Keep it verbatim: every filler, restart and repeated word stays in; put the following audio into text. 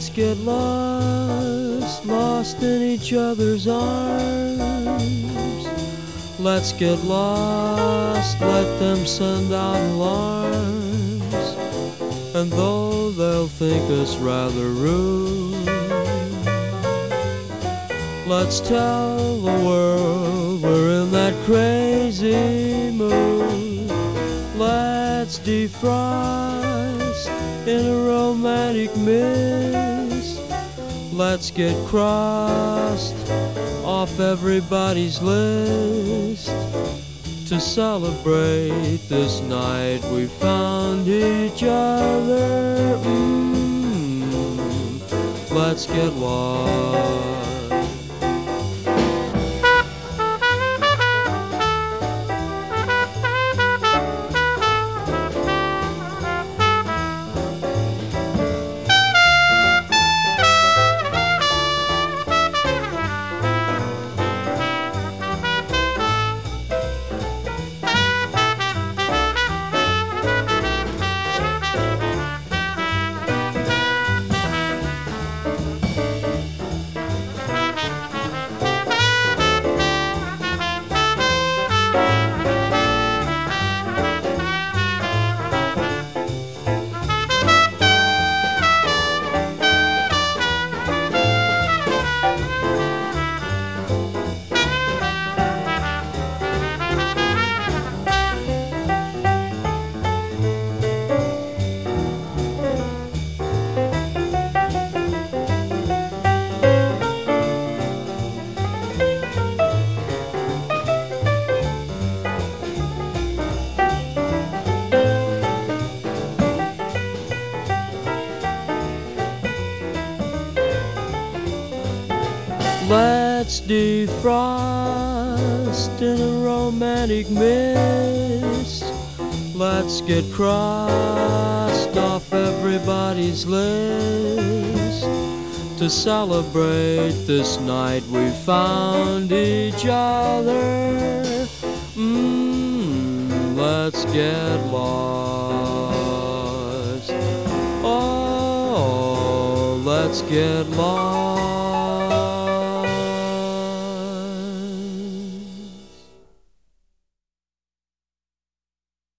Let's get lost, lost in each other's arms. Let's get lost, let them send out alarms. And though they'll think us rather rude, let's tell the world we're in that crazy mood. Let's defrost in a romantic mist. Let's get crossed off everybody's list to celebrate this night we found each other. Mm, let's get lost. Let's defrost in a romantic mist. Let's get crossed off everybody's list to celebrate this night we found each other. Mm, let's get lost. Oh, let's get lost.